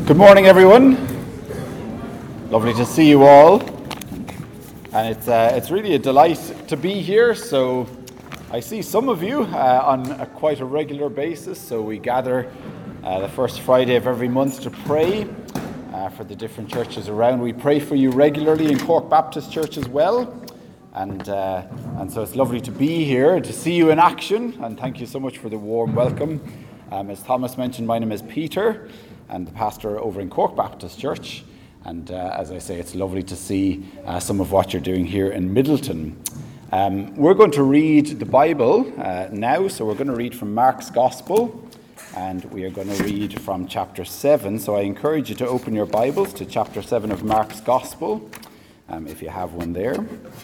Good morning, everyone. Lovely to see you all. And it's really a delight to be here. So I see some of you on quite a regular basis. So we gather the first Friday of every month to pray for the different churches around. We pray for you regularly in Cork Baptist Church as well. And so it's lovely to be here, to see you in action. And thank you so much for the warm welcome. As Thomas mentioned, my name is Peter. I'm the pastor over in Cork Baptist Church. And as I say, it's lovely to see some of what you're doing here in Middleton. We're going to read the Bible now. So we're going to read from Mark's Gospel. And we are going to read from chapter 7. So I encourage you to open your Bibles to chapter 7 of Mark's Gospel, if you have one there.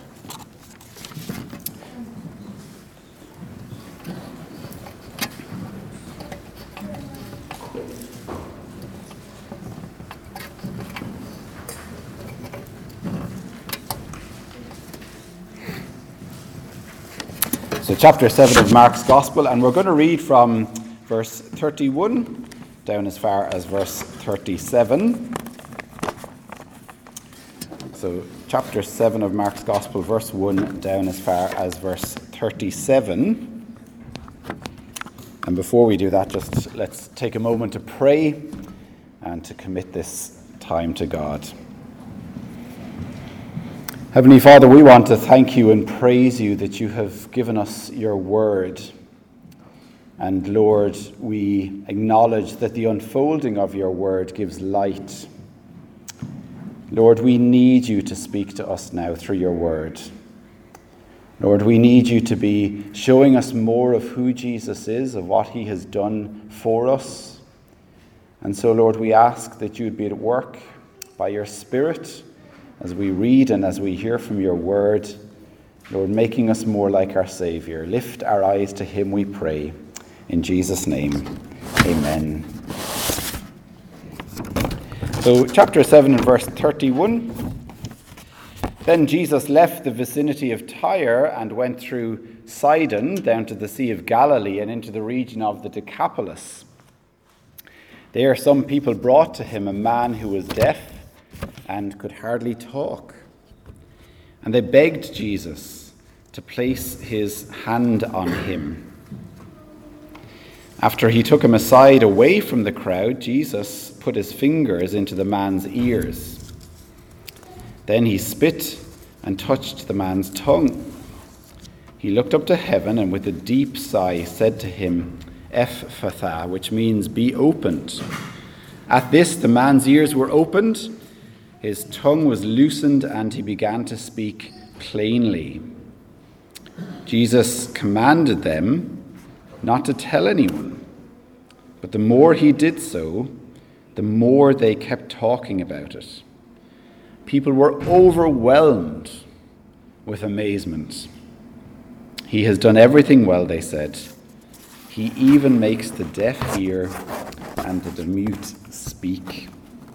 So chapter 7 of Mark's Gospel, and we're going to read from verse 31 down as far as verse 37. So chapter 7 of Mark's Gospel, verse 1 down as far as verse 37. And before we do that, just let's take a moment to pray and to commit this time to God. Heavenly Father, we want to thank you and praise you that you have given us your word. And Lord, we acknowledge that the unfolding of your word gives light. Lord, we need you to speak to us now through your word. Lord, we need you to be showing us more of who Jesus is, of what he has done for us. And so, Lord, we ask that you'd be at work by your Spirit as we read and as we hear from your word, Lord, making us more like our Saviour. Lift our eyes to him, we pray. In Jesus' name, amen. So, chapter 7 and verse 31. Then Jesus left the vicinity of Tyre and went through Sidon down to the Sea of Galilee and into the region of the Decapolis. There some people brought to him a man who was deaf and could hardly talk. And they begged Jesus to place his hand on him. After he took him aside away from the crowd, Jesus put his fingers into the man's ears. Then he spit and touched the man's tongue. He looked up to heaven and with a deep sigh said to him, Ephphatha, which means be opened. At this the man's ears were opened, his tongue was loosened, and he began to speak plainly. Jesus commanded them not to tell anyone, but the more he did so, the more they kept talking about it. People were overwhelmed with amazement. He has done everything well, they said. He even makes the deaf hear and the mute speak.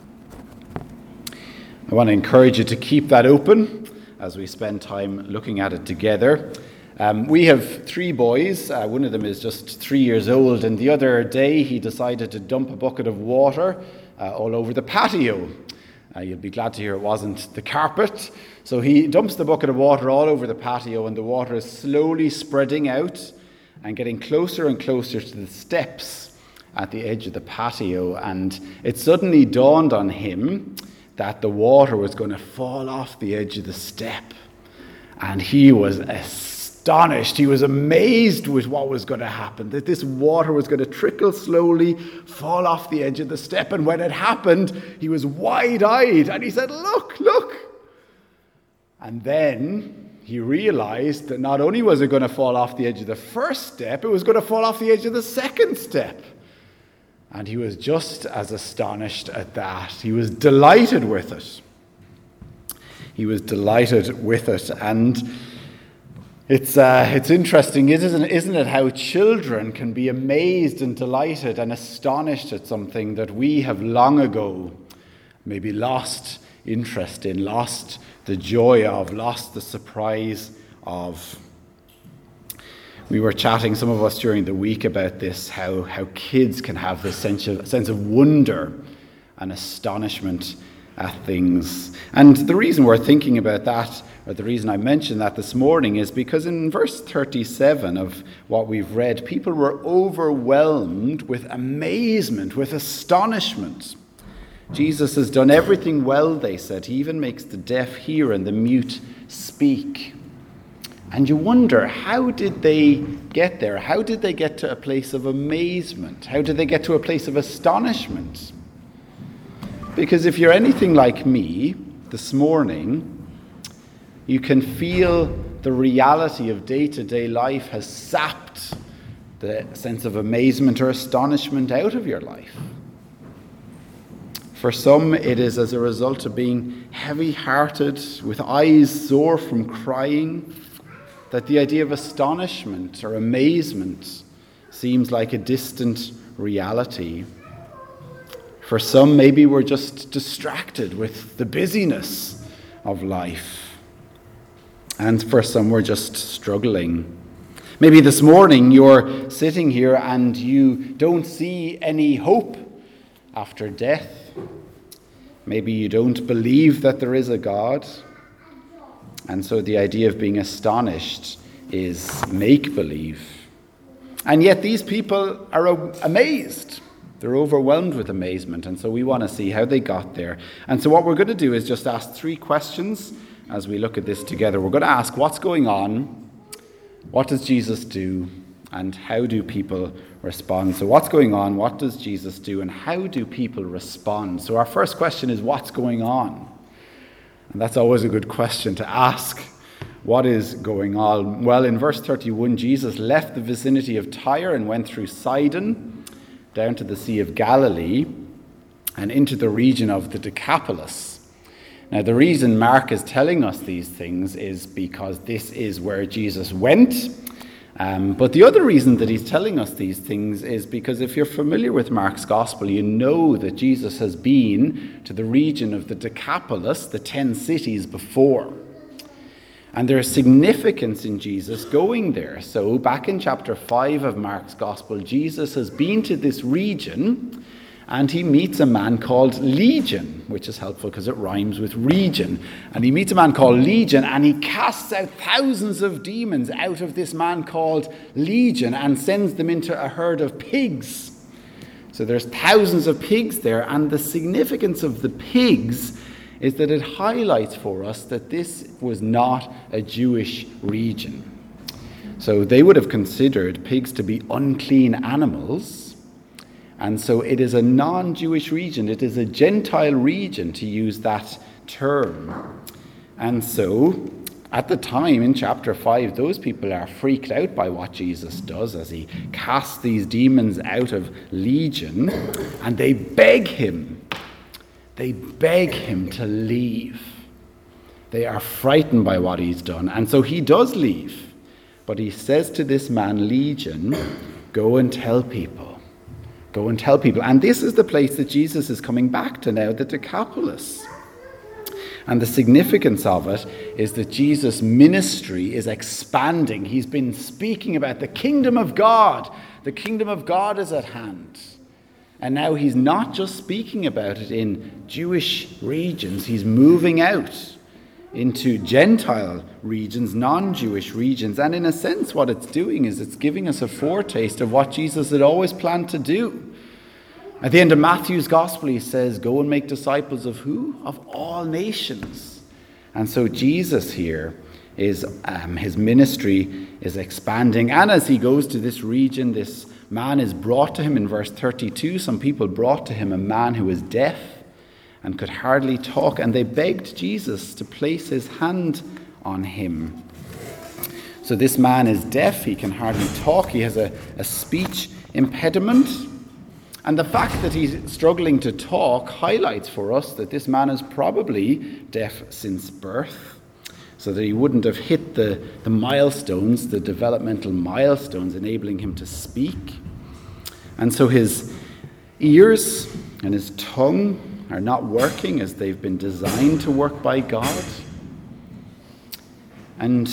I want to encourage you to keep that open as we spend time looking at it together. We have three boys. One of them is just 3 years old, and the other day he decided to dump a bucket of water all over the patio. You'll be glad to hear it wasn't the carpet. So he dumps the bucket of water all over the patio, and the water is slowly spreading out and getting closer and closer to the steps at the edge of the patio. And it suddenly dawned on him that the water was going to fall off the edge of the step. And he was astonished. He was amazed with what was going to happen, that this water was going to trickle slowly, fall off the edge of the step. And when it happened, he was wide-eyed and he said, look. And then he realized that not only was it going to fall off the edge of the first step, it was going to fall off the edge of the second step. And he was just as astonished at that. He was delighted with it. And it's interesting, isn't it, how children can be amazed and delighted and astonished at something that we have long ago maybe lost interest in, lost the joy of, lost the surprise of. We were chatting, some of us, during the week about this, how kids can have this sense of wonder and astonishment at things. And the reason we're thinking about that, or the reason I mentioned that this morning, is because in verse 37 of what we've read, people were overwhelmed with amazement, with astonishment. Jesus has done everything well, they said. He even makes the deaf hear and the mute speak. And you wonder, how did they get there? How did they get to a place of amazement? How did they get to a place of astonishment? Because if you're anything like me this morning, you can feel the reality of day-to-day life has sapped the sense of amazement or astonishment out of your life. For some, it is as a result of being heavy-hearted, with eyes sore from crying, that the idea of astonishment or amazement seems like a distant reality. For some, maybe we're just distracted with the busyness of life. And for some, we're just struggling. Maybe this morning you're sitting here and you don't see any hope after death. Maybe you don't believe that there is a God. And so the idea of being astonished is make-believe. And yet these people are amazed. They're overwhelmed with amazement, and so we want to see how they got there. And so what we're going to do is just ask 3 questions as we look at this together. We're going to ask, what's going on? What does Jesus do? And how do people respond? So what's going on? What does Jesus do? And how do people respond? So our first question is, what's going on? And that's always a good question to ask. What is going on? Well, in verse 31, Jesus left the vicinity of Tyre and went through Sidon, down to the Sea of Galilee, and into the region of the Decapolis. Now, the reason Mark is telling us these things is because this is where Jesus went. But the other reason that he's telling us these things is because if you're familiar with Mark's Gospel, you know that Jesus has been to the region of the Decapolis, the 10 cities before. And there's significance in Jesus going there. So back in chapter 5 of Mark's Gospel, Jesus has been to this region and he meets a man called Legion, which is helpful because it rhymes with region. And he meets a man called Legion and he casts out thousands of demons out of this man called Legion and sends them into a herd of pigs. So there's thousands of pigs there, and the significance of the pigs is that it highlights for us that this was not a Jewish region. So they would have considered pigs to be unclean animals, and so it is a non-Jewish region. It is a Gentile region, to use that term. And so at the time in chapter 5, those people are freaked out by what Jesus does as he casts these demons out of Legion, and they beg him to leave. They are frightened by what he's done. And so he does leave. But he says to this man, Legion, go and tell people. Go and tell people. And this is the place that Jesus is coming back to now, the Decapolis. And the significance of it is that Jesus' ministry is expanding. He's been speaking about the kingdom of God. The kingdom of God is at hand. And now he's not just speaking about it in Jewish regions. He's moving out into Gentile regions, non-Jewish regions. And in a sense, what it's doing is it's giving us a foretaste of what Jesus had always planned to do. At the end of Matthew's Gospel, he says, go and make disciples of who? Of all nations. And so Jesus here is, his ministry is expanding. And as he goes to this region, this man is brought to him in verse 32. Some people brought to him a man who was deaf and could hardly talk, and they begged Jesus to place his hand on him. So this man is deaf, he can hardly talk, he has a speech impediment. And the fact that he's struggling to talk highlights for us that this man is probably deaf since birth, so that he wouldn't have hit the milestones, the developmental milestones enabling him to speak. And so his ears and his tongue are not working as they've been designed to work by God. And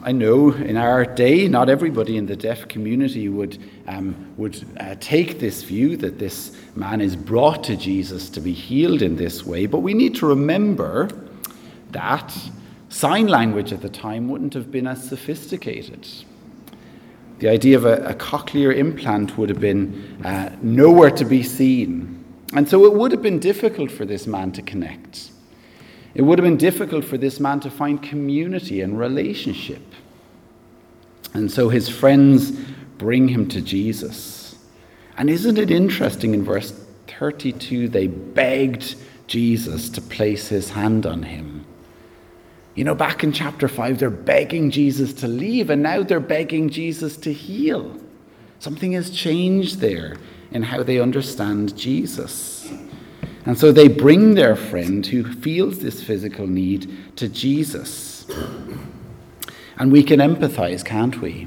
I know in our day, not everybody in the deaf community would take this view that this man is brought to Jesus to be healed in this way. But we need to remember that sign language at the time wouldn't have been as sophisticated. The idea of a cochlear implant would have been nowhere to be seen. And so it would have been difficult for this man to connect. It would have been difficult for this man to find community and relationship. And so his friends bring him to Jesus. And isn't it interesting in verse 32, they begged Jesus to place his hand on him. You know, back in chapter 5, they're begging Jesus to leave, and now they're begging Jesus to heal. Something has changed there in how they understand Jesus. And so they bring their friend who feels this physical need to Jesus. And we can empathize, can't we?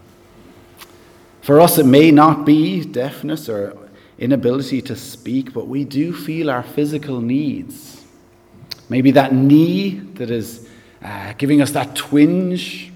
For us, it may not be deafness or inability to speak, but we do feel our physical needs. Maybe that knee that is giving us that twinge.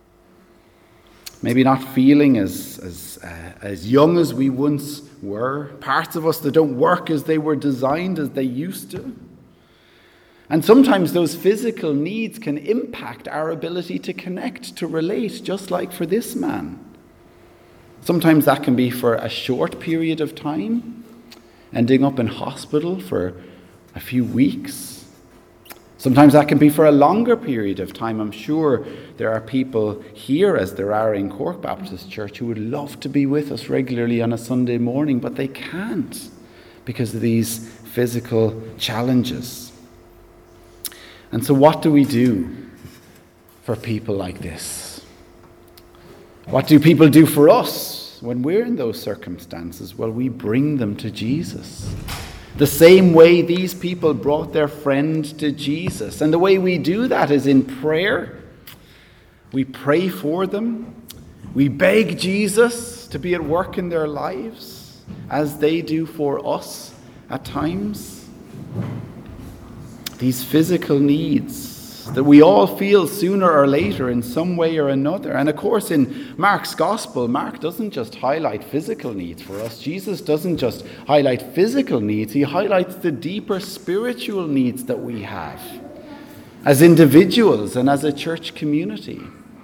Maybe not feeling as young as we once were. Parts of us that don't work as they were designed, as they used to. And sometimes those physical needs can impact our ability to connect, to relate, just like for this man. Sometimes that can be for a short period of time, ending up in hospital for a few weeks. Sometimes that can be for a longer period of time. I'm sure there are people here, as there are in Cork Baptist Church, who would love to be with us regularly on a Sunday morning, but they can't because of these physical challenges. And so what do we do for people like this? What do people do for us when we're in those circumstances? Well, we bring them to Jesus. The same way these people brought their friend to Jesus. And the way we do that is in prayer. We pray for them. We beg Jesus to be at work in their lives, as they do for us at times. These physical needs that we all feel sooner or later in some way or another. And of course, in Mark's gospel, Mark doesn't just highlight physical needs for us. Jesus doesn't just highlight physical needs. He highlights the deeper spiritual needs that we have as individuals and as a church community.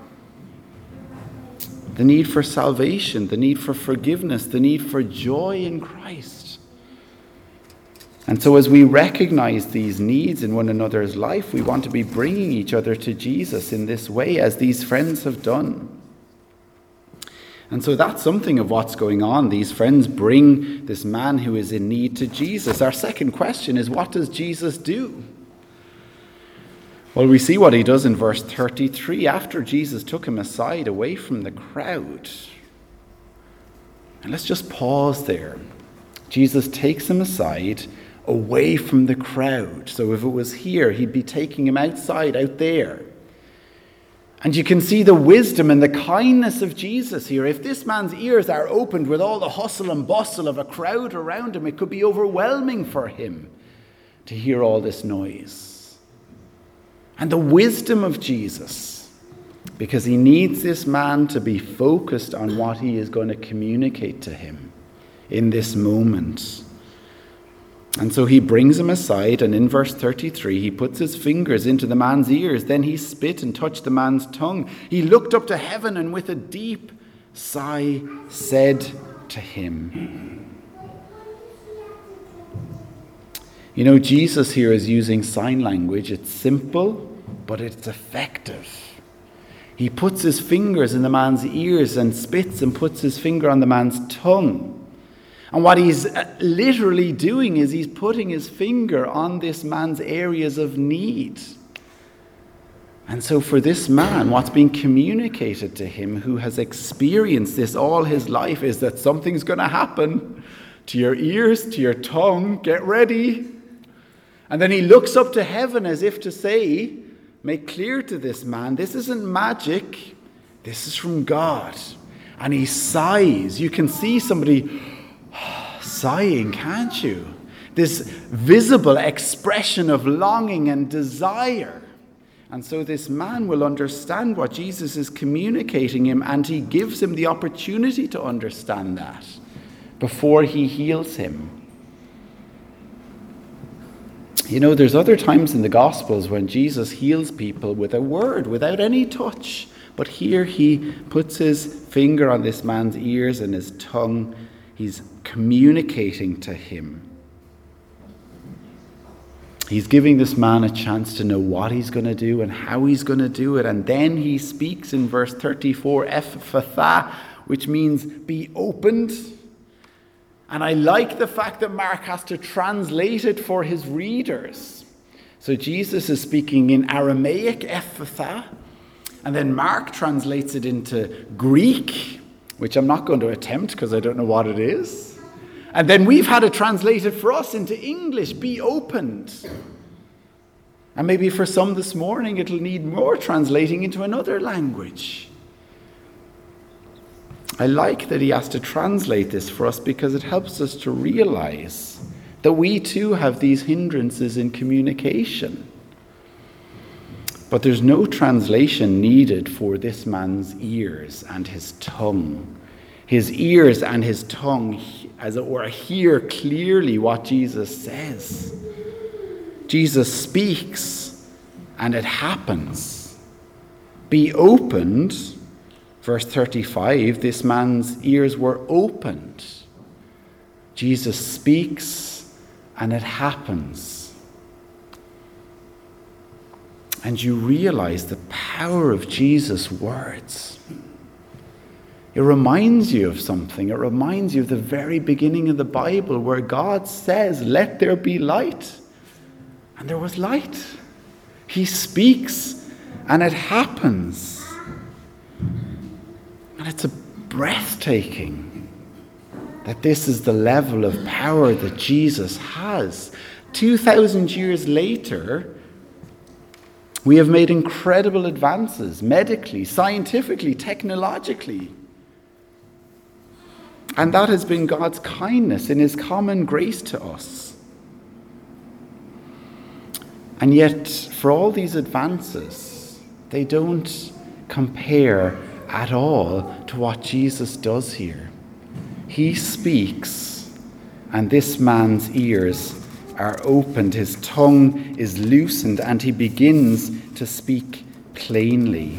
The need for salvation, the need for forgiveness, the need for joy in Christ. And so as we recognize these needs in one another's life, we want to be bringing each other to Jesus in this way, as these friends have done. And so that's something of what's going on. These friends bring this man who is in need to Jesus. Our second question is, what does Jesus do? Well, we see what he does in verse 33, after Jesus took him aside away from the crowd. And let's just pause there. Jesus takes him aside away from the crowd. So if it was here, he'd be taking him outside, out there. And you can see the wisdom and the kindness of Jesus here. If this man's ears are opened with all the hustle and bustle of a crowd around him, it could be overwhelming for him to hear all this noise. And the wisdom of Jesus, because he needs this man to be focused on what he is going to communicate to him in this moment. And so he brings him aside, and in verse 33, he puts his fingers into the man's ears. Then he spit and touched the man's tongue. He looked up to heaven and with a deep sigh said to him. You know, Jesus here is using sign language. It's simple, but it's effective. He puts his fingers in the man's ears and spits and puts his finger on the man's tongue. And what he's literally doing is he's putting his finger on this man's areas of need. And so for this man, what's being communicated to him, who has experienced this all his life, is that something's going to happen to your ears, to your tongue. Get ready. And then he looks up to heaven as if to say, make clear to this man, this isn't magic. This is from God. And he sighs. You can see somebody sighing, can't you? This visible expression of longing and desire. And so this man will understand what Jesus is communicating him, and he gives him the opportunity to understand that before he heals him. You know, there's other times in the Gospels when Jesus heals people with a word, without any touch. But here he puts his finger on this man's ears and his tongue. He's communicating to him. He's giving this man a chance to know what he's going to do and how he's going to do it. And then he speaks in verse 34, Ephphatha, which means be opened. And I like the fact that Mark has to translate it for his readers. So Jesus is speaking in Aramaic, Ephphatha, and then Mark translates it into Greek, which I'm not going to attempt because I don't know what it is. And then we've had it translated for us into English, be opened. And maybe for some this morning it'll need more translating into another language. I like that he has to translate this for us because it helps us to realize that we too have these hindrances in communication. But there's no translation needed for this man's ears and his tongue. His ears and his tongue, as it were, hear clearly what Jesus says. Jesus speaks and it happens. Be opened. Verse 35, this man's ears were opened. Jesus speaks and it happens. And you realize the power of Jesus' words. It reminds you of something. It reminds you of the very beginning of the Bible where God says, let there be light. And there was light. He speaks and it happens. And it's breathtaking that this is the level of power that Jesus has. 2,000 years later, we have made incredible advances medically, scientifically, technologically. And that has been God's kindness in his common grace to us. And yet, for all these advances, they don't compare at all to what Jesus does here. He speaks, and this man's ears are opened, his tongue is loosened, and he begins to speak plainly.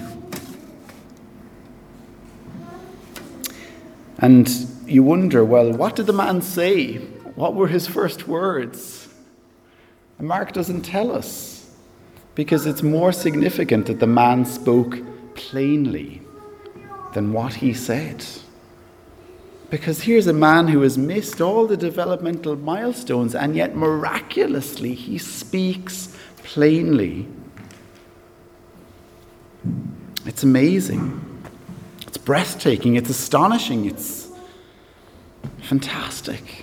And you wonder, well, what did the man say? What were his first words? And Mark doesn't tell us, because it's more significant that the man spoke plainly than what he said. Because here's a man who has missed all the developmental milestones, and yet miraculously he speaks plainly. It's amazing. It's breathtaking. It's astonishing. It's fantastic.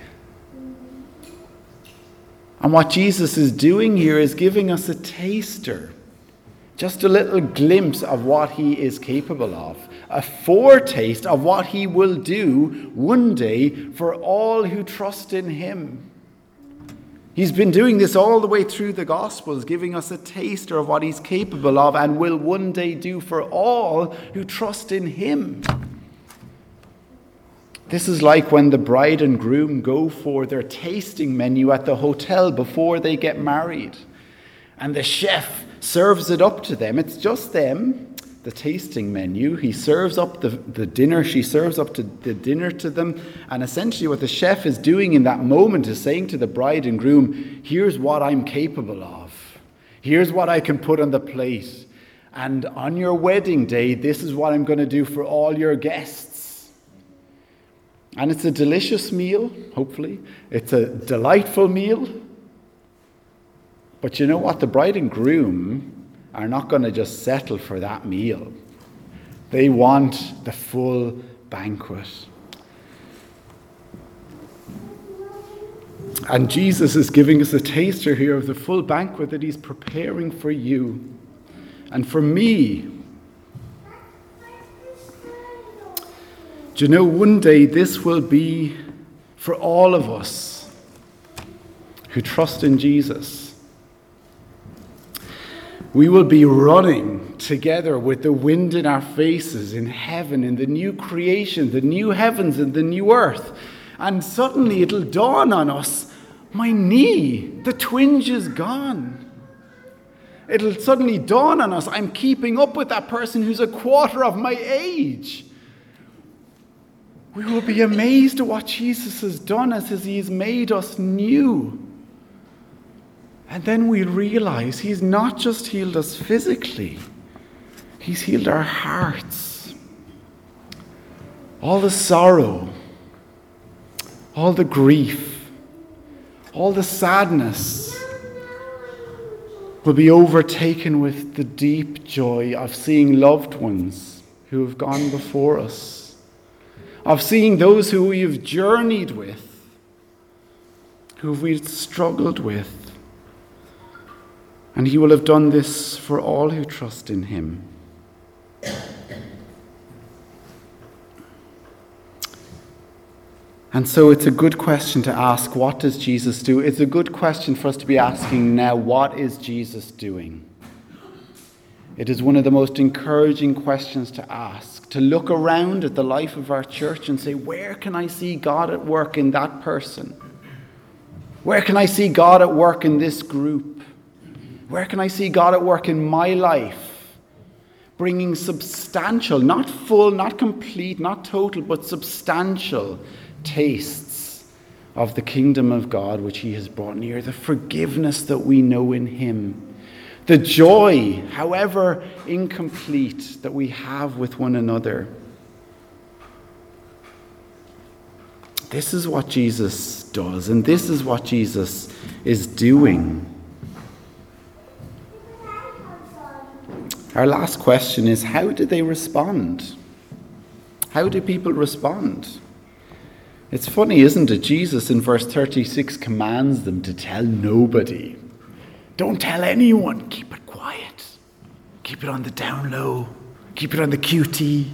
And what Jesus is doing here is giving us a taster, just a little glimpse of what he is capable of, a foretaste of what he will do one day for all who trust in him. He's been doing this all the way through the Gospels, giving us a taster of what he's capable of and will one day do for all who trust in him. This is like when the bride and groom go for their tasting menu at the hotel before they get married. And the chef serves it up to them. It's just them, the tasting menu. He serves up the dinner. She serves up the dinner to them. And essentially what the chef is doing in that moment is saying to the bride and groom, here's what I'm capable of. Here's what I can put on the plate. And on your wedding day, this is what I'm going to do for all your guests. And it's a delicious meal, hopefully. It's a delightful meal. But you know what? The bride and groom are not going to just settle for that meal. They want the full banquet. And Jesus is giving us a taster here of the full banquet that he's preparing for you and for me. Do you know, one day this will be for all of us who trust in Jesus. We will be running together with the wind in our faces in heaven, in the new creation, the new heavens and the new earth. And suddenly it'll dawn on us, my knee, the twinge is gone. It'll suddenly dawn on us, I'm keeping up with that person who's a quarter of my age. We will be amazed at what Jesus has done as he has made us new. And then we realize he's not just healed us physically, he's healed our hearts. All the sorrow, all the grief, all the sadness will be overtaken with the deep joy of seeing loved ones who have gone before us, of seeing those who we have journeyed with, who we've struggled with. And he will have done this for all who trust in him. And so it's a good question to ask, what does Jesus do? It's a good question for us to be asking now, what is Jesus doing? It is one of the most encouraging questions to ask, to look around at the life of our church and say, where can I see God at work in that person? Where can I see God at work in this group? Where can I see God at work in my life? Bringing substantial, not full, not complete, not total, but substantial tastes of the kingdom of God which he has brought near, the forgiveness that we know in him, the joy, however incomplete, that we have with one another. This is what Jesus does, and this is what Jesus is doing. Our last question is, how do they respond? How do people respond? It's funny, isn't it? Jesus in verse 36 commands them to tell nobody. Don't tell anyone. Keep it quiet. Keep it on the down low. Keep it on the QT.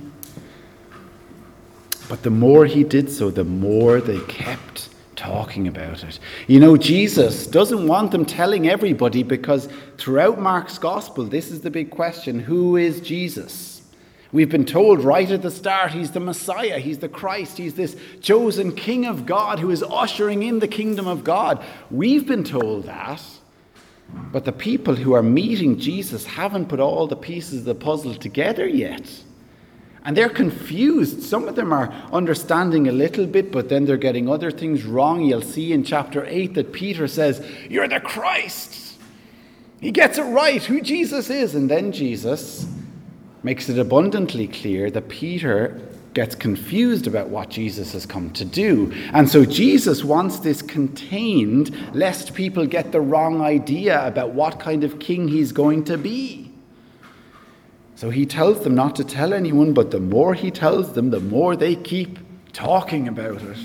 But the more he did so, the more they kept talking about it. You know, Jesus doesn't want them telling everybody, because throughout Mark's gospel, this is the big question: who is Jesus? We've been told right at the start, he's the Messiah, he's the Christ, he's this chosen King of God who is ushering in the kingdom of God. We've been told that, but the people who are meeting Jesus haven't put all the pieces of the puzzle together yet. And they're confused. Some of them are understanding a little bit, but then they're getting other things wrong. You'll see in chapter 8 that Peter says, "You're the Christ." He gets it right, who Jesus is. And then Jesus makes it abundantly clear that Peter gets confused about what Jesus has come to do. And so Jesus wants this contained, lest people get the wrong idea about what kind of king he's going to be. So he tells them not to tell anyone, but the more he tells them, the more they keep talking about it.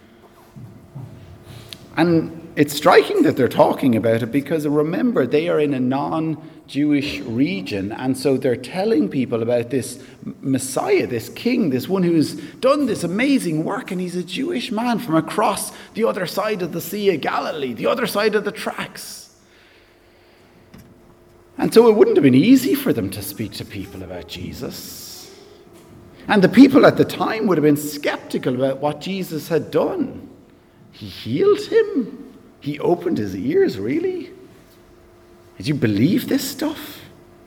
And it's striking that they're talking about it, because remember, they are in a non-Jewish region, and so they're telling people about this Messiah, this king, this one who's done this amazing work, and he's a Jewish man from across the other side of the Sea of Galilee, the other side of the tracks. And so it wouldn't have been easy for them to speak to people about Jesus. And the people at the time would have been skeptical about what Jesus had done. He healed him. He opened his ears, really? Did you believe this stuff?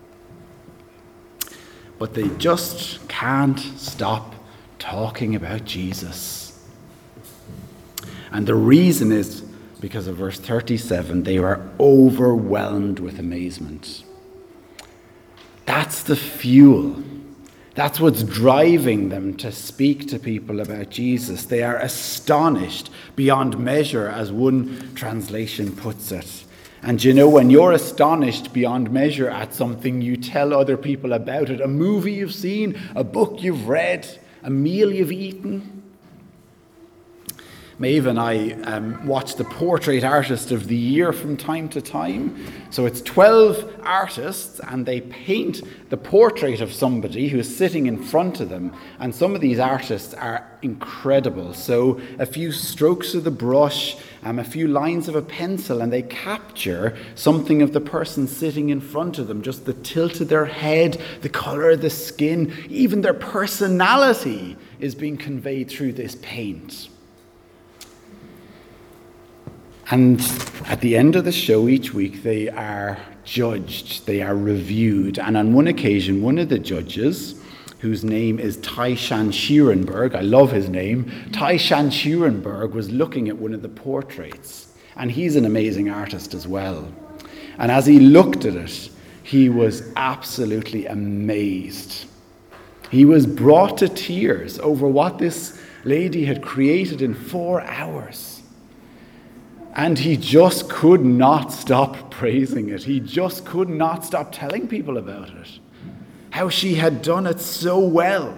But they just can't stop talking about Jesus. And the reason is because of verse 37, they were overwhelmed with amazement. That's the fuel. That's what's driving them to speak to people about Jesus. They are astonished beyond measure, as one translation puts it. And you know, when you're astonished beyond measure at something, you tell other people about it. A movie you've seen, a book you've read, a meal you've eaten. Maeve and I watch the Portrait Artist of the Year from time to time. So it's 12 artists, and they paint the portrait of somebody who is sitting in front of them. And some of these artists are incredible. So a few strokes of the brush, a few lines of a pencil, and they capture something of the person sitting in front of them, just the tilt of their head, the colour of the skin, even their personality is being conveyed through this paint. And at the end of the show each week, they are judged, they are reviewed. And on one occasion, one of the judges, whose name is Taishan Schierenberg, I love his name, Taishan Schierenberg was looking at one of the portraits. And he's an amazing artist as well. And as he looked at it, he was absolutely amazed. He was brought to tears over what this lady had created in 4 hours. And he just could not stop praising it. He just could not stop telling people about it. How she had done it so well.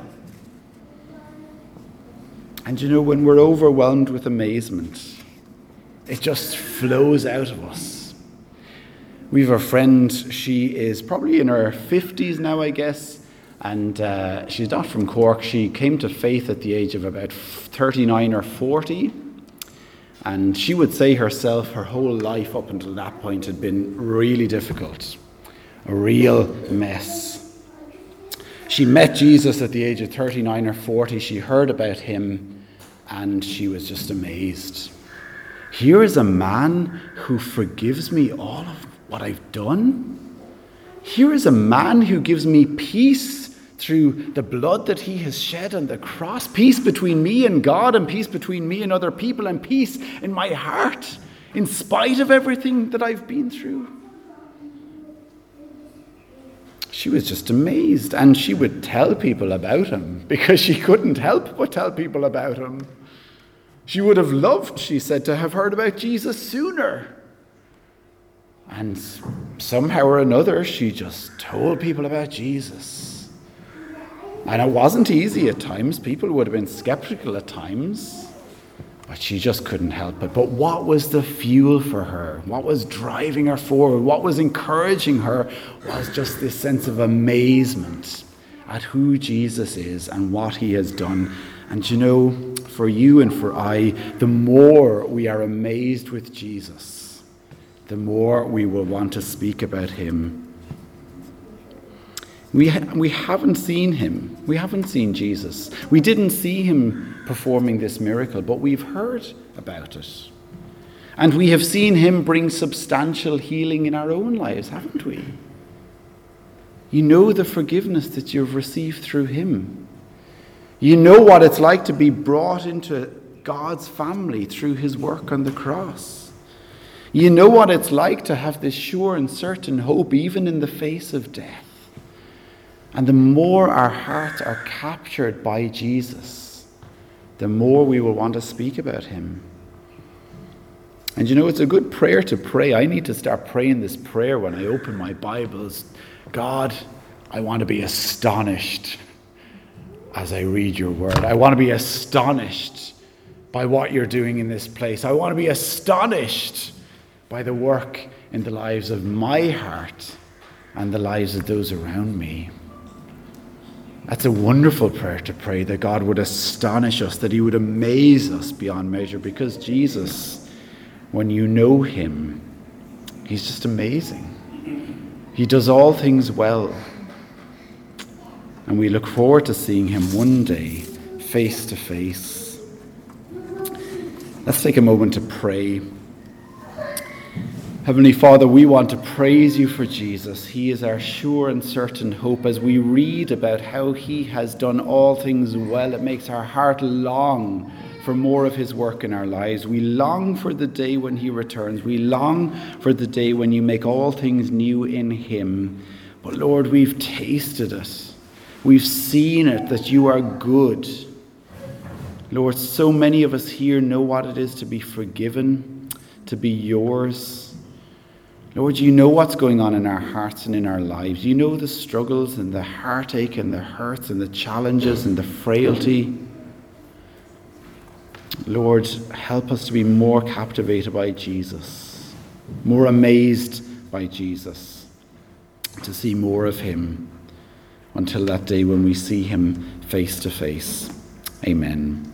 And you know, when we're overwhelmed with amazement, it just flows out of us. We have a friend, she is probably in her 50s now, I guess. And she's not from Cork. She came to faith at the age of about 39 or 40. And she would say herself, her whole life up until that point had been really difficult, a real mess. She met Jesus at the age of 39 or 40. She heard about him, and she was just amazed. Here is a man who forgives me all of what I've done. Here is a man who gives me peace through the blood that he has shed on the cross, peace between me and God, and peace between me and other people, and peace in my heart, in spite of everything that I've been through. She was just amazed, and she would tell people about him, because she couldn't help but tell people about him. She would have loved, she said, to have heard about Jesus sooner. And somehow or another, she just told people about Jesus. And it wasn't easy at times. People would have been skeptical at times. But she just couldn't help it. But what was the fuel for her? What was driving her forward? What was encouraging her was just this sense of amazement at who Jesus is and what he has done. And you know, for you and for I, the more we are amazed with Jesus, the more we will want to speak about him. We haven't seen him. We haven't seen Jesus. We didn't see him performing this miracle, but we've heard about it. And we have seen him bring substantial healing in our own lives, haven't we? You know the forgiveness that you've received through him. You know what it's like to be brought into God's family through his work on the cross. You know what it's like to have this sure and certain hope even in the face of death. And the more our hearts are captured by Jesus, the more we will want to speak about him. And you know, it's a good prayer to pray. I need to start praying this prayer when I open my Bibles. God, I want to be astonished as I read your word. I want to be astonished by what you're doing in this place. I want to be astonished by the work in the lives of my heart and the lives of those around me. That's a wonderful prayer to pray, that God would astonish us, that he would amaze us beyond measure, because Jesus, when you know him, he's just amazing. He does all things well. And we look forward to seeing him one day, face to face. Let's take a moment to pray. Heavenly Father, we want to praise you for Jesus. He is our sure and certain hope. As we read about how he has done all things well, it makes our heart long for more of his work in our lives. We long for the day when he returns. We long for the day when you make all things new in him. But Lord, we've tasted it. We've seen it, that you are good. Lord, so many of us here know what it is to be forgiven, to be yours. Lord, you know what's going on in our hearts and in our lives. You know the struggles and the heartache and the hurts and the challenges and the frailty. Lord, help us to be more captivated by Jesus, more amazed by Jesus, to see more of him until that day when we see him face to face. Amen.